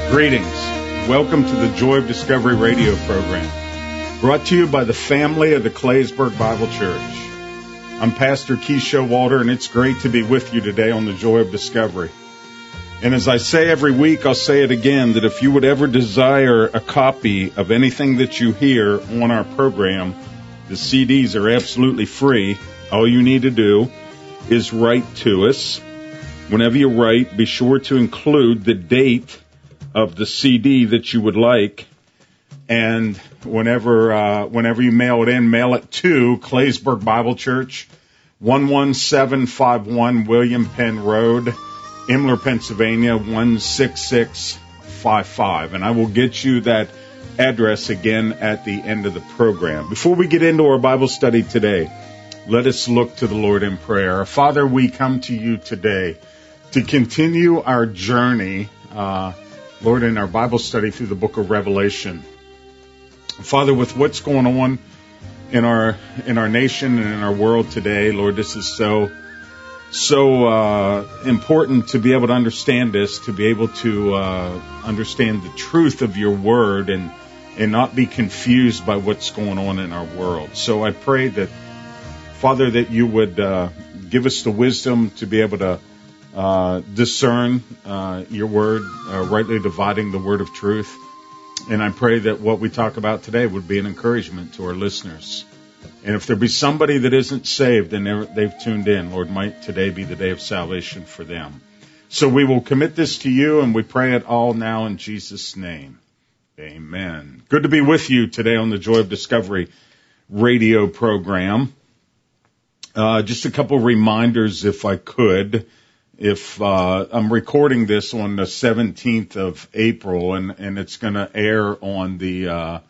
Greetings. Welcome to the Joy of Discovery radio program, brought to you by the family of the Claysburg Bible Church. I'm Pastor Keith Showalter, and it's great to be with you today on the Joy of Discovery. And as I say every week, I'll say it again, that if you would ever desire a copy of anything that you hear on our program, the CDs are absolutely free. All you need to do is write to us. Whenever you write, be sure to include the date of the CD that you would like, and whenever you mail it in, mail it to Claysburg Bible Church, 11751 William Penn Road, Imler, Pennsylvania, 16655, and I will get you that address again at the end of the program. Before we get into our Bible study today, let us look to the Lord in prayer. Father, we come to you today to continue our journey, Lord, in our Bible study through the book of Revelation. Father, with what's going on in our nation and in our world today, Lord, this is so important to be able to understand this, to be able to understand the truth of your word and not be confused by what's going on in our world. So I pray that, Father, that you would give us the wisdom to be able to discern your word, rightly dividing the word of truth. And I pray that what we talk about today would be an encouragement to our listeners. And if there be somebody that isn't saved and they've tuned in, Lord, might today be the day of salvation for them. So we will commit this to you, and we pray it all now in Jesus' name. Amen. Good to be with you today on the Joy of Discovery radio program. Just a couple reminders, if I could. If I'm recording this on the 17th of April, and it's going to air on the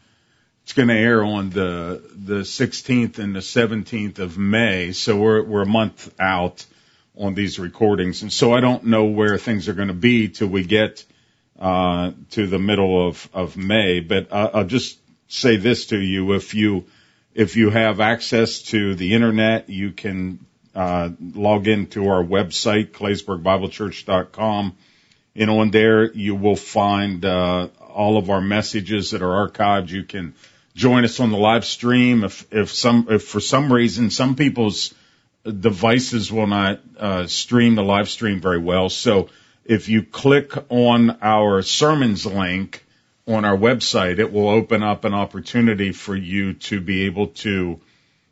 16th and the 17th of May. So we're a month out on these recordings, and so I don't know where things are going to be till we get to the middle of May. But I'll just say this to you: if you have access to the internet, you can log into our website, claysburgbiblecchurch.com, and on there you will find all of our messages that are archived. You can join us on the live stream. If for some reason some people's devices will not stream the live stream very well, so if you click on our sermons link on our website, it will open up an opportunity for you to be able to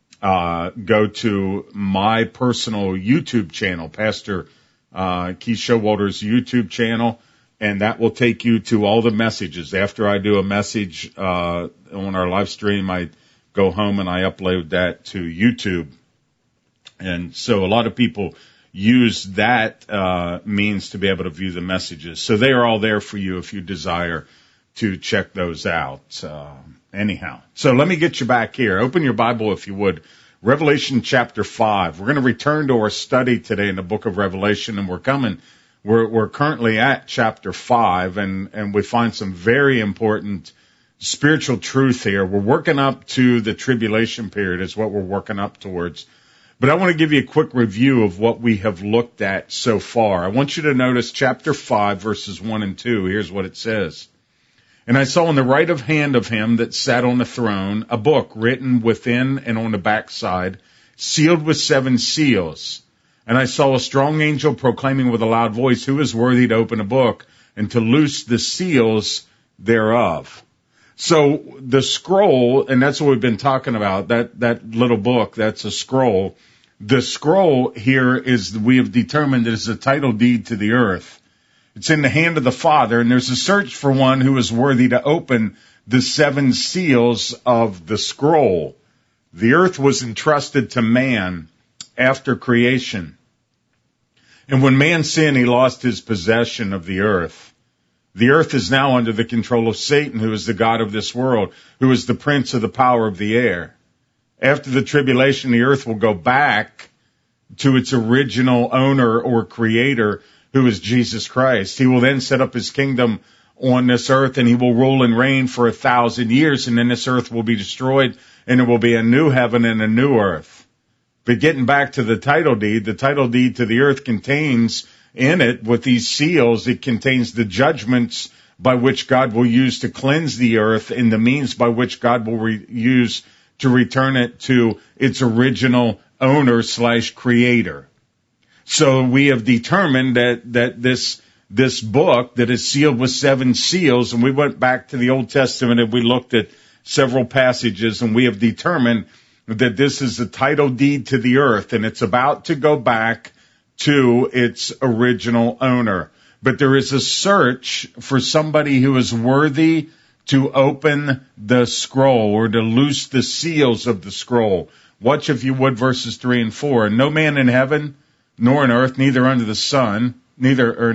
go to my personal YouTube channel, Pastor Keith Showalter's YouTube channel, and that will take you to all the messages. After I do a message on our live stream, I go home and I upload that to YouTube. And so a lot of people use that means to be able to view the messages. So they are all there for you if you desire to check those out. Anyhow, so let me get you back here. Open your Bible, if you would. Revelation chapter 5. We're going to return to our study today in the book of Revelation, and we're currently at chapter 5, and we find some very important spiritual truth here. We're working up to the tribulation period is what we're working up towards. But I want to give you a quick review of what we have looked at so far. I want you to notice chapter 5, verses 1 and 2. Here's what it says. And I saw on the right of hand of him that sat on the throne a book written within and on the backside, sealed with 7 seals. And I saw a strong angel proclaiming with a loud voice, who is worthy to open a book and to loose the seals thereof? So the scroll, and that's what we've been talking about, that little book, that's a scroll. The scroll here we have determined is a title deed to the earth. It's in the hand of the Father, and there's a search for one who is worthy to open the 7 seals of the scroll. The earth was entrusted to man after creation. And when man sinned, he lost his possession of the earth. The earth is now under the control of Satan, who is the god of this world, who is the prince of the power of the air. After the tribulation, the earth will go back to its original owner or creator, who is Jesus Christ. He will then set up his kingdom on this earth, and he will rule and reign for 1,000 years, and then this earth will be destroyed, and there will be a new heaven and a new earth. But getting back to the title deed to the earth contains in it, with these seals, it contains the judgments by which God will use to cleanse the earth and the means by which God will use to return it to its original owner / creator. So we have determined that this book that is sealed with 7 seals, and we went back to the Old Testament and we looked at several passages, and we have determined that this is the title deed to the earth, and it's about to go back to its original owner. But there is a search for somebody who is worthy to open the scroll or to loose the seals of the scroll. Watch, if you would, verses 3 and 4. And no man in heaven, nor in earth, neither under the sun, nor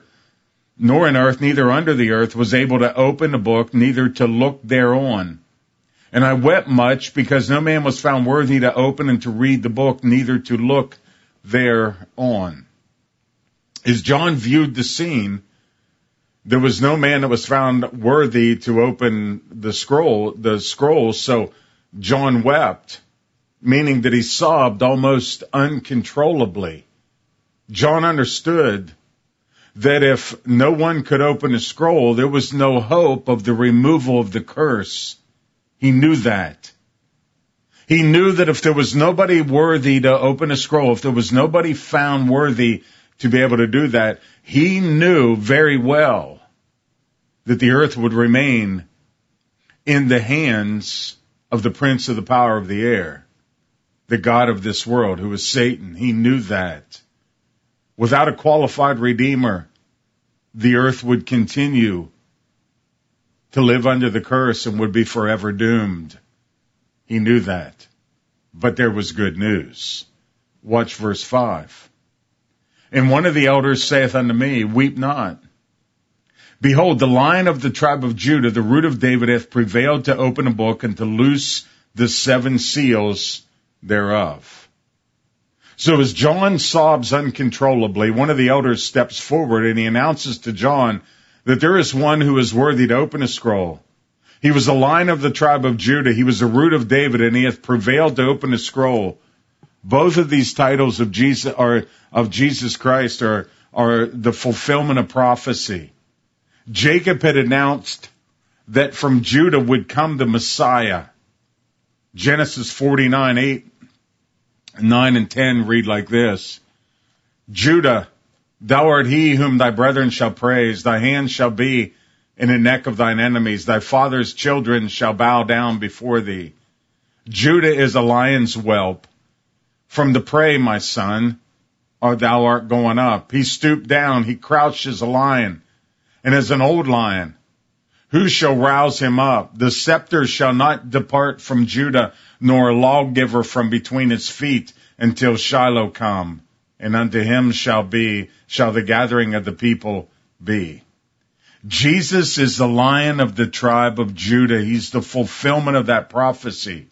in earth, neither under the earth, was able to open the book, neither to look thereon. And I wept much, because no man was found worthy to open and to read the book, neither to look thereon. As John viewed the scene, there was no man that was found worthy to open the scroll, so John wept, meaning that he sobbed almost uncontrollably. John understood that if no one could open a scroll, there was no hope of the removal of the curse. He knew that. He knew that if there was nobody worthy to open a scroll, if there was nobody found worthy to be able to do that, he knew very well that the earth would remain in the hands of the prince of the power of the air, the god of this world, who is Satan. He knew that. Without a qualified redeemer, the earth would continue to live under the curse and would be forever doomed. He knew that. But there was good news. Watch verse 5. And one of the elders saith unto me, Weep not. Behold, the Lion of the tribe of Judah, the root of David, hath prevailed to open a book and to loose the 7 seals thereof. So as John sobs uncontrollably, one of the elders steps forward and he announces to John that there is one who is worthy to open a scroll. He was a Lion of the tribe of Judah. He was the root of David, and he hath prevailed to open a scroll. Both of these titles of Jesus Christ are the fulfillment of prophecy. Jacob had announced that from Judah would come the Messiah. Genesis 49, 8, 9, and 10 read like this. Judah, thou art he whom thy brethren shall praise. Thy hand shall be in the neck of thine enemies. Thy father's children shall bow down before thee. Judah is a lion's whelp. From the prey, my son, thou art going up. He stooped down. He crouched as a lion and as an old lion. Who shall rouse him up? The scepter shall not depart from Judah, nor a lawgiver from between its feet, until Shiloh come. And unto him shall the gathering of the people be. Jesus is the Lion of the tribe of Judah. He's the fulfillment of that prophecy.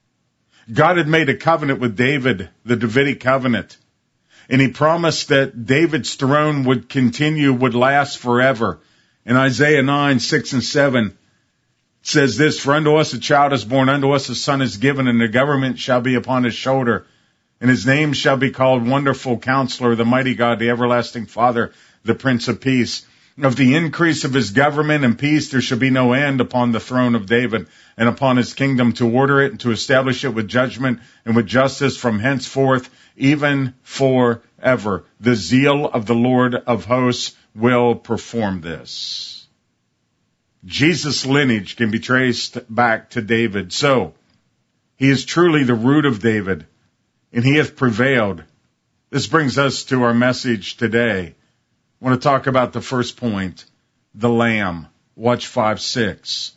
God had made a covenant with David, the Davidic covenant, and he promised that David's throne would last forever. In Isaiah 9, 6 and 7, says this, For unto us a child is born, unto us a son is given, and the government shall be upon his shoulder. And his name shall be called Wonderful Counselor, the Mighty God, the Everlasting Father, the Prince of Peace. Of the increase of his government and peace there shall be no end upon the throne of David, and upon his kingdom, to order it and to establish it with judgment and with justice from henceforth, even forever. The zeal of the Lord of hosts will perform this. Jesus' lineage can be traced back to David. So, he is truly the root of David, and he hath prevailed. This brings us to our message today. I want to talk about the first point, the Lamb. Watch 5:6.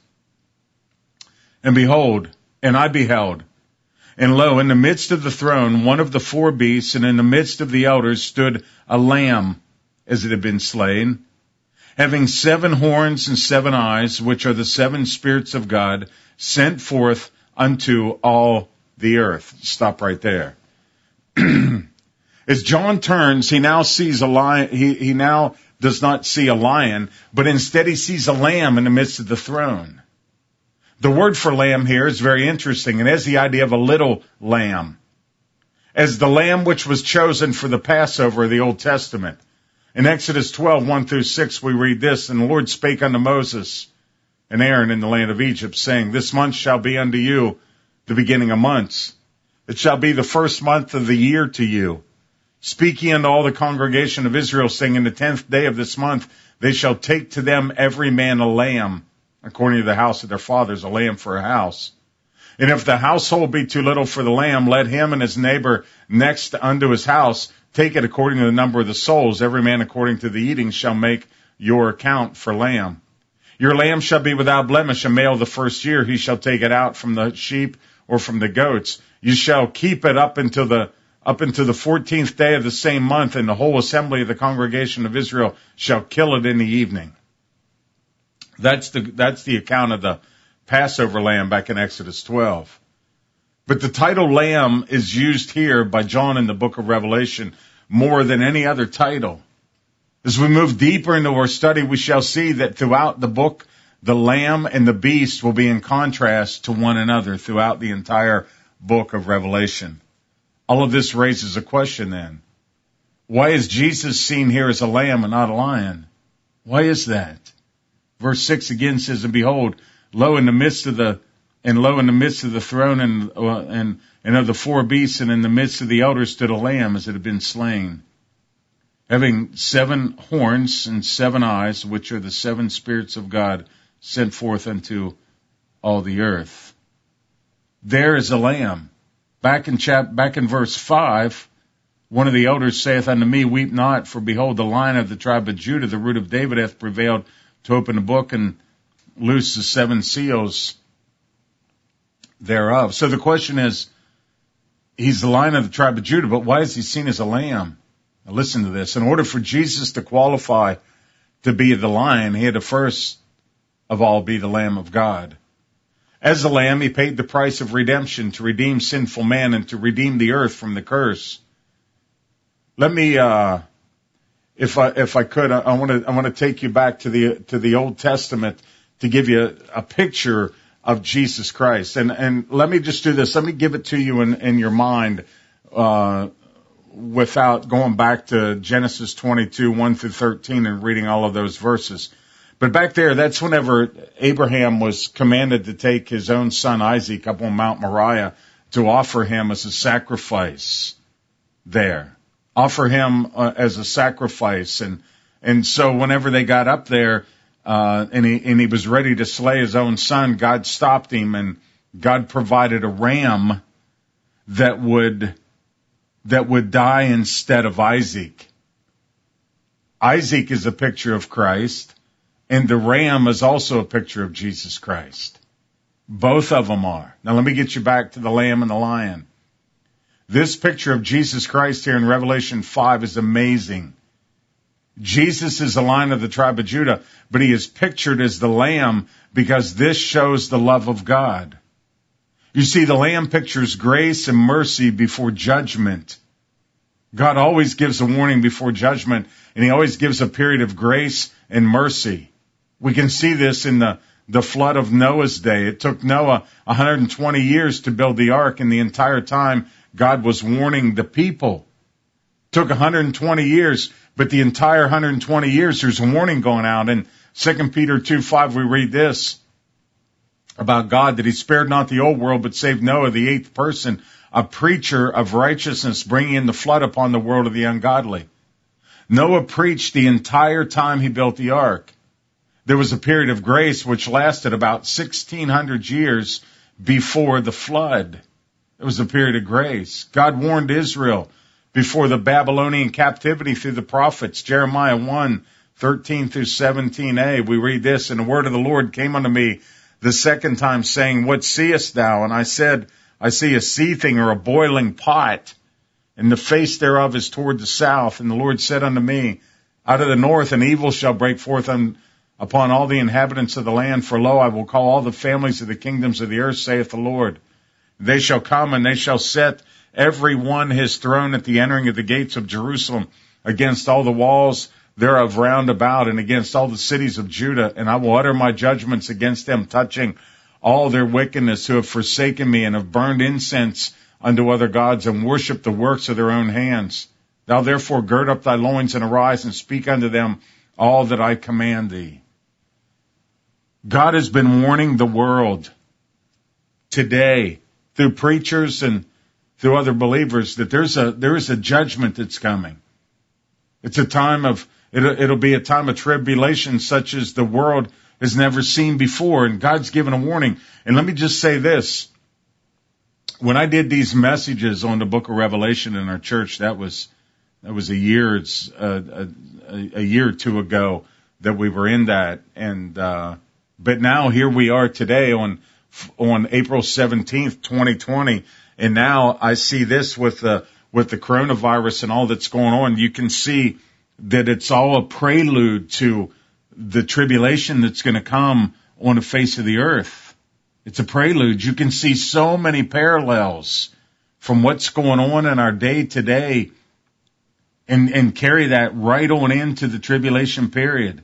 And behold, and I beheld, and lo, in the midst of the throne, one of the 4 beasts, and in the midst of the elders stood a lamb, as it had been slain, having 7 horns and 7 eyes, which are the 7 spirits of God, sent forth unto all the earth. Stop right there. As John turns, he now sees a lion. He now does not see a lion, but instead he sees a lamb in the midst of the throne. The word for lamb here is very interesting. It has the idea of a little lamb. As the lamb which was chosen for the Passover of the Old Testament. In Exodus 12, 1-6, we read this, And the Lord spake unto Moses and Aaron in the land of Egypt, saying, This month shall be unto you the beginning of months. It shall be the first month of the year to you. Speak ye unto all the congregation of Israel, saying, In the 10th day of this month they shall take to them every man a lamb, according to the house of their fathers, a lamb for a house. And if the household be too little for the lamb, let him and his neighbor next unto his house take it according to the number of the souls. Every man according to the eating shall make your account for lamb. Your lamb shall be without blemish, a male the first year. He shall take it out from the sheep or from the goats. You shall keep it up until the 14th day of the same month, and the whole assembly of the congregation of Israel shall kill it in the evening. That's the account of the Passover lamb back in Exodus 12. But the title lamb is used here by John in the book of Revelation more than any other title. As we move deeper into our study, we shall see that throughout the book, the lamb and the beast will be in contrast to one another throughout the entire book of Revelation. All of this raises a question then. Why is Jesus seen here as a lamb and not a lion? Why is that? Verse 6 again says, And behold, lo in the midst of the throne and of the four beasts, and in the midst of the elders stood a lamb as it had been slain, having 7 horns and 7 eyes, which are the 7 spirits of God sent forth unto all the earth. There is a lamb. Back in verse 5, one of the elders saith unto me, Weep not, for behold, the Lion of the tribe of Judah, the root of David, hath prevailed to open the book and loose the 7 seals thereof. So the question is, he's the Lion of the tribe of Judah, but why is he seen as a lamb? Now listen to this. In order for Jesus to qualify to be the lion, he had to first of all be the Lamb of God. As the lamb, he paid the price of redemption to redeem sinful man and to redeem the earth from the curse. Let me, if I could, I want to take you back to the Old Testament to give you a picture of Jesus Christ. And let me just do this. Let me give it to you in your mind, without going back to Genesis 22, 1-13 and reading all of those verses. But back there, that's whenever Abraham was commanded to take his own son Isaac up on Mount Moriah to offer him as a sacrifice there. Offer him as a sacrifice. And so whenever they got up there, and he was ready to slay his own son, God stopped him, and God provided a ram that would die instead of Isaac. Isaac is a picture of Christ, and the ram is also a picture of Jesus Christ. Both of them are. Now let me get you back to the lamb and the lion. This picture of Jesus Christ here in Revelation 5 is amazing. Jesus is the Lion of the tribe of Judah, but he is pictured as the lamb because this shows the love of God. You see, the lamb pictures grace and mercy before judgment. God always gives a warning before judgment, and he always gives a period of grace and mercy. We can see this in the flood of Noah's day. It took Noah 120 years to build the ark, and the entire time God was warning the people. It took 120 years, but the entire 120 years there's a warning going out. In 2 Peter 2:5 we read this about God, that he spared not the old world, but saved Noah, the 8th person, a preacher of righteousness, bringing in the flood upon the world of the ungodly. Noah preached the entire time he built the ark. There was a period of grace which lasted about 1,600 years before the flood. It was a period of grace. God warned Israel before the Babylonian captivity through the prophets. Jeremiah 1:13-17a, we read this, And the word of the Lord came unto me the second time, saying, What seest thou? And I said, I see a seething or a boiling pot, and the face thereof is toward the south. And the Lord said unto me, Out of the north an evil shall break forth upon all the inhabitants of the land. For lo, I will call all the families of the kingdoms of the earth, saith the Lord. They shall come, and they shall set every one his throne at the entering of the gates of Jerusalem, against all the walls thereof round about, and against all the cities of Judah. And I will utter my judgments against them, touching all their wickedness, who have forsaken me, and have burned incense unto other gods, and worshipped the works of their own hands. Thou therefore gird up thy loins and arise and speak unto them all that I command thee. God has been warning the world today through preachers and through other believers that there is a judgment that's coming. It's a time of, it'll be a time of tribulation such as the world has never seen before, and God's given a warning. And let me just say this. When I did these messages on the book of Revelation in our church, that was a year or two ago that we were in that. And, but now here we are today on April 17th, 2020. And now I see this with the coronavirus and all that's going on. You can see that it's all a prelude to the tribulation that's going to come on the face of the earth. It's a prelude. You can see so many parallels from what's going on in our day to day and carry that right on into the tribulation period.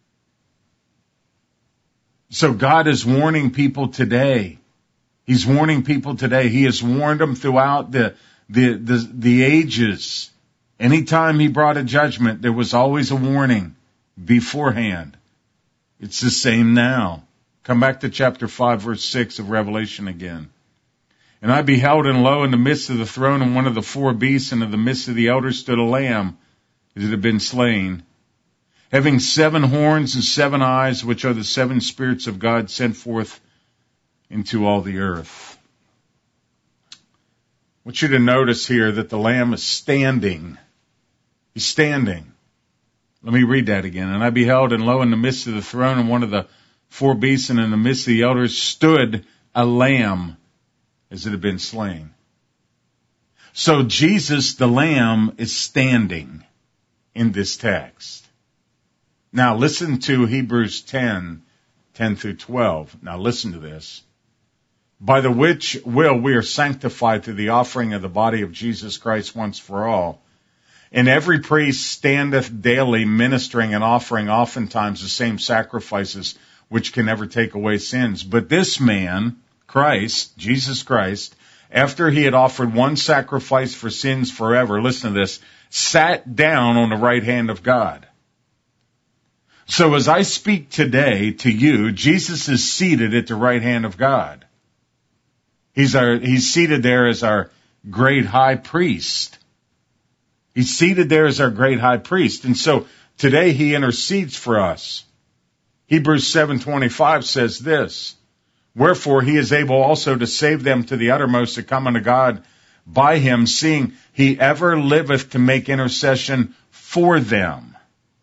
So God is warning people today. He's warning people today. He has warned them throughout the ages. Anytime he brought a judgment, there was always a warning beforehand. It's the same now. Come back to chapter 5, verse 6 of Revelation again. And I beheld, and lo, in the midst of the throne and one of the four beasts, and in the midst of the elders stood a lamb that had been slain, having 7 horns and 7 eyes, which are the 7 spirits of God sent forth into all the earth. I want you to notice here that the lamb is standing. He's standing. Let me read that again. And I beheld, and lo, in the midst of the throne and one of the 4 beasts, and in the midst of the elders stood a lamb as it had been slain. So Jesus, the lamb, is standing in this text. Now listen to Hebrews 10 through 12. Now listen to this. By the which will we are sanctified through the offering of the body of Jesus Christ once for all. And every priest standeth daily ministering and offering oftentimes the same sacrifices which can never take away sins. But this man, Christ, Jesus Christ, after he had offered one sacrifice for sins forever, listen to this, sat down on the right hand of God. So as I speak today to you, Jesus is seated at the right hand of God. He's seated there as our great high priest. He's seated there as our great high priest. And so today he intercedes for us. Hebrews 7:25 says this, wherefore he is able also to save them to the uttermost that come unto God by him, seeing he ever liveth to make intercession for them.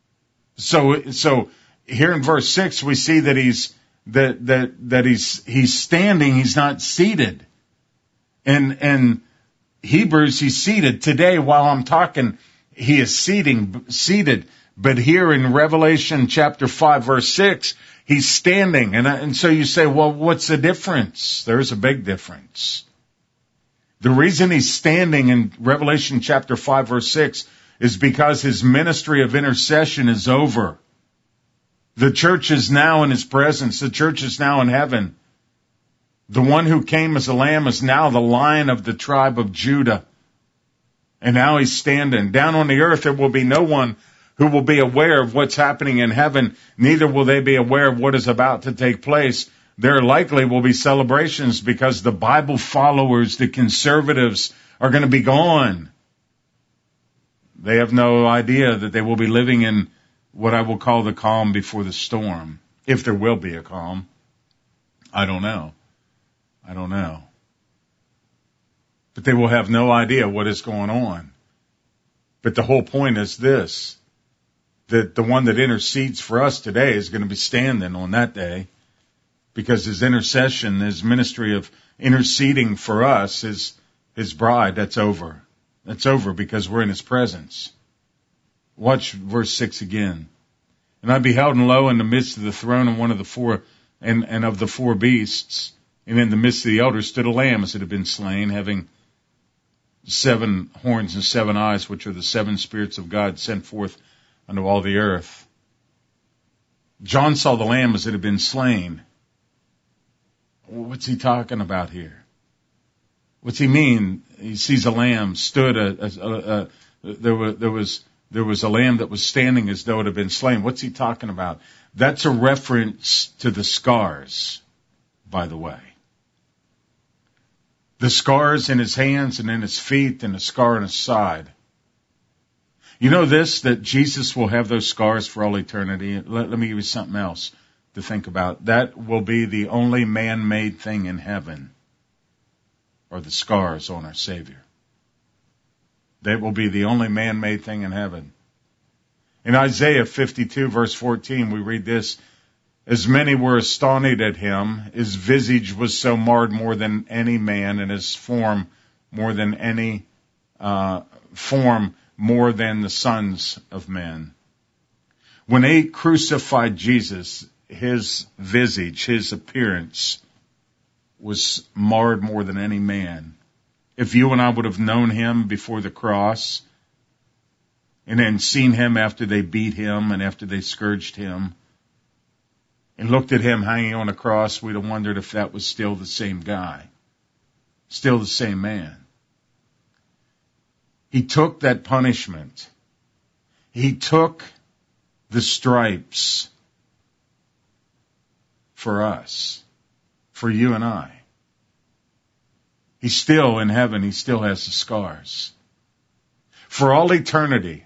So here in verse 6 we see that he's standing, he's not seated. And Hebrews, he's seated. Today, while I'm talking, he is seated. But here in Revelation chapter 5, verse 6, he's standing. And so you say, well, what's the difference? There's a big difference. The reason he's standing in Revelation chapter 5, verse 6 is because his ministry of intercession is over. The church is now in his presence. The church is now in heaven. The one who came as a lamb is now the Lion of the tribe of Judah. And now he's standing. Down on the earth there will be no one who will be aware of what's happening in heaven. Neither will they be aware of what is about to take place. There likely will be celebrations because the Bible followers, the conservatives, are going to be gone. They have no idea that they will be living in what I will call the calm before the storm. If there will be a calm. I don't know. But they will have no idea what is going on. But the whole point is this, that the one that intercedes for us today is going to be standing on that day because his intercession, his ministry of interceding for us, his bride, that's over. That's over because we're in his presence. Watch verse 6 again. And I beheld, and lo, in the midst of the throne and one of the 4 and of the 4 beasts, and in the midst of the elders stood a lamb as it had been slain, having 7 horns and 7 eyes, which are the 7 spirits of God sent forth unto all the earth. John saw the lamb as it had been slain. What's he talking about here? What's he mean? He sees a lamb stood there was a lamb that was standing as though it had been slain. What's he talking about? That's a reference to the scars, by the way. The scars in his hands and in his feet and the scar in his side. You know this, that Jesus will have those scars for all eternity? Let me give you something else to think about. That will be the only man-made thing in heaven, are the scars on our Savior. That will be the only man-made thing in heaven. In Isaiah 52, verse 14, we read this: as many were astonished at him, his visage was so marred more than any man, and his form more than any form more than the sons of men. When they crucified Jesus, his visage, his appearance, was marred more than any man. If you and I would have known him before the cross, and then seen him after they beat him and after they scourged him, and looked at him hanging on a cross, we'd have wondered if that was still the same guy, still the same man. He took that punishment. He took the stripes for us, for you and I. He's still in heaven. He still has the scars. For all eternity,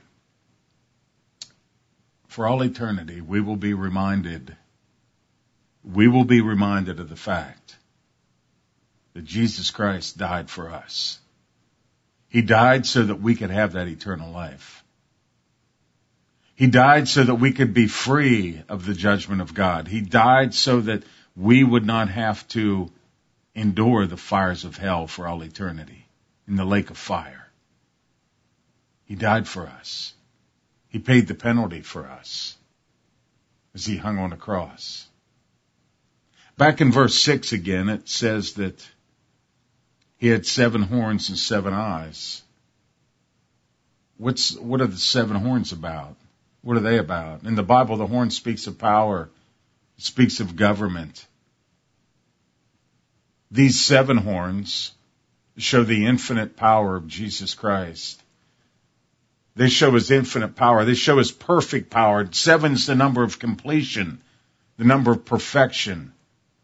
we will be reminded of the fact that Jesus Christ died for us. He died so that we could have that eternal life. He died so that we could be free of the judgment of God. He died so that we would not have to endure the fires of hell for all eternity in the lake of fire. He died for us. He paid the penalty for us as he hung on a cross. Back in verse 6 again, it says that he had 7 horns and 7 eyes. What are the 7 horns about? What are they about? In the Bible, the horn speaks of power. It speaks of government. These 7 horns show the infinite power of Jesus Christ. They show his infinite power. They show his perfect power. 7's the number of completion, the number of perfection.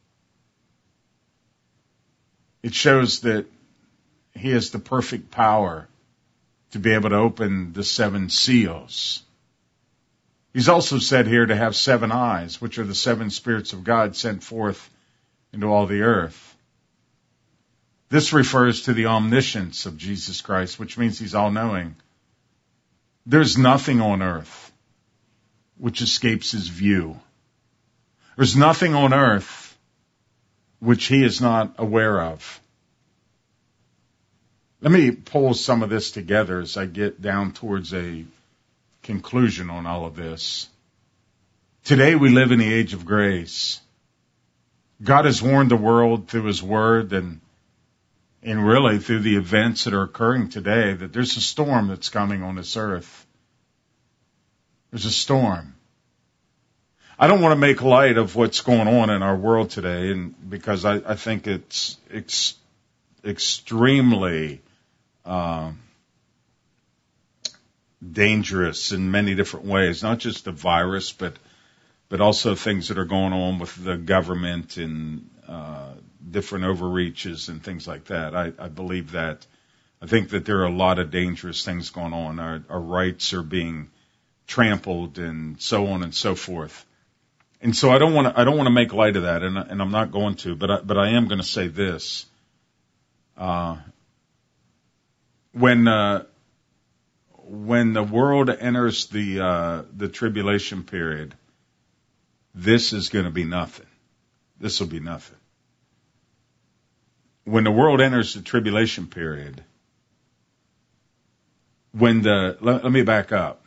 It shows that he has the perfect power to be able to open the 7 seals. He's also said here to have 7 eyes, which are the 7 spirits of God sent forth into all the earth. This refers to the omniscience of Jesus Christ, which means he's all-knowing. There's nothing on earth which escapes his view. There's nothing on earth which he is not aware of. Let me pull some of this together as I get down towards a conclusion on all of this. Today we live in the age of grace. God has warned the world through his word and really through the events that are occurring today that there's a storm that's coming on this earth. There's a storm. I don't want to make light of what's going on in our world today, and because I think it's extremely dangerous in many different ways, not just the virus, but also things that are going on with the government and different overreaches and things like that. I believe that. I think that there are a lot of dangerous things going on. Our rights are being trampled and so on and so forth. And so I don't want to make light of that, and I'm not going to, but I am going to say this. When the world enters the tribulation period, this is going to be nothing. This will be nothing. When the world enters the tribulation period, let me back up.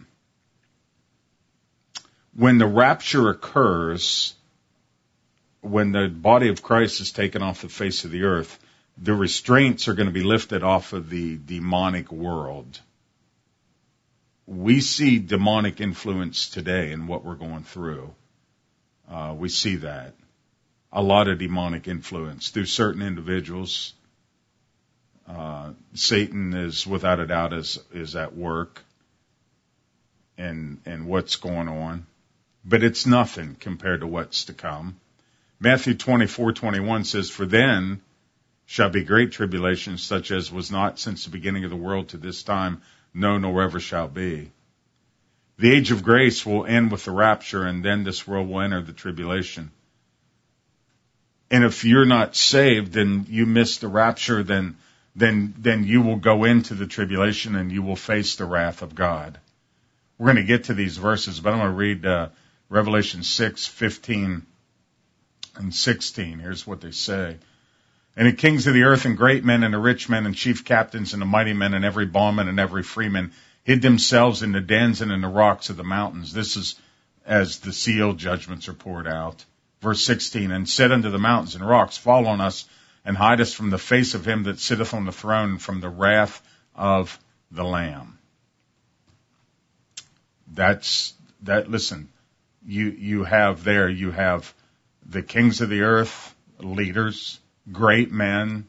When the rapture occurs, when the body of Christ is taken off the face of the earth, the restraints are going to be lifted off of the demonic world. We see demonic influence today in what we're going through. We see that. A lot of demonic influence through certain individuals, Satan is without a doubt is at work and what's going on, but it's nothing compared to what's to come. Matthew 24:21 says, "For then shall be great tribulation, such as was not since the beginning of the world to this time, no, nor ever shall be." The age of grace will end with the rapture, and then this world will enter the tribulation. And if you're not saved, then you miss the rapture, then you will go into the tribulation and you will face the wrath of God. We're going to get to these verses, but I'm going to read Revelation 6:15 and 16. Here's what they say. "And the kings of the earth and great men and the rich men and chief captains and the mighty men and every bondman and every freeman hid themselves in the dens and in the rocks of the mountains." This is as the seal judgments are poured out. Verse 16, "And said unto the mountains and rocks, Fall on us, and hide us from the face of him that sitteth on the throne, and from the wrath of the Lamb." Listen, you have the kings of the earth, leaders, great men,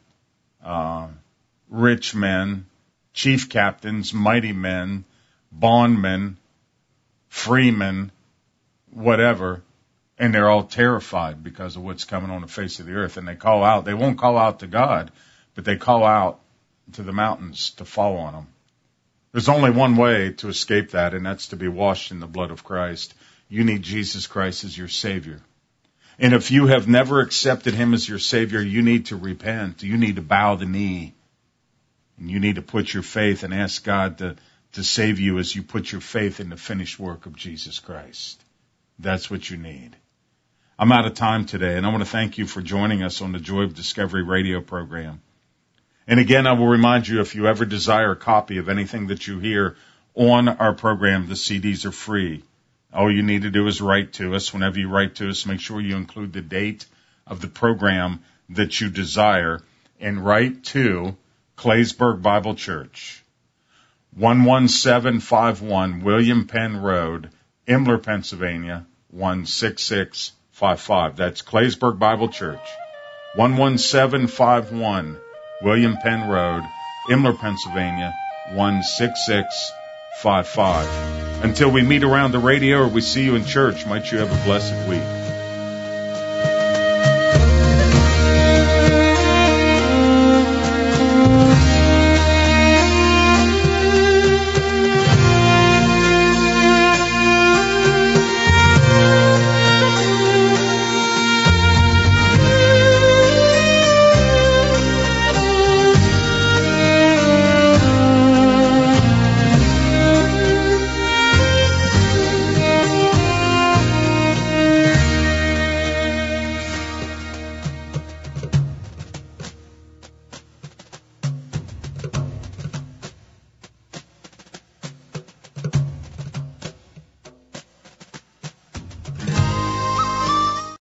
rich men, chief captains, mighty men, bondmen, freemen, whatever, and they're all terrified because of what's coming on the face of the earth. And they call out. They won't call out to God, but they call out to the mountains to fall on them. There's only one way to escape that, and that's to be washed in the blood of Christ. You need Jesus Christ as your Savior. And if you have never accepted him as your Savior, you need to repent. You need to bow the knee. And you need to put your faith and ask God to save you as you put your faith in the finished work of Jesus Christ. That's what you need. I'm out of time today, and I want to thank you for joining us on the Joy of Discovery radio program. And again, I will remind you, if you ever desire a copy of anything that you hear on our program, the CDs are free. All you need to do is write to us. Whenever you write to us, make sure you include the date of the program that you desire, and write to Claysburg Bible Church, 11751 William Penn Road, Imler, Pennsylvania, 16655. That's Claysburg Bible Church, 11751 William Penn Road, Imler, Pennsylvania, 16655. Until we meet around the radio or we see you in church, might you have a blessed week.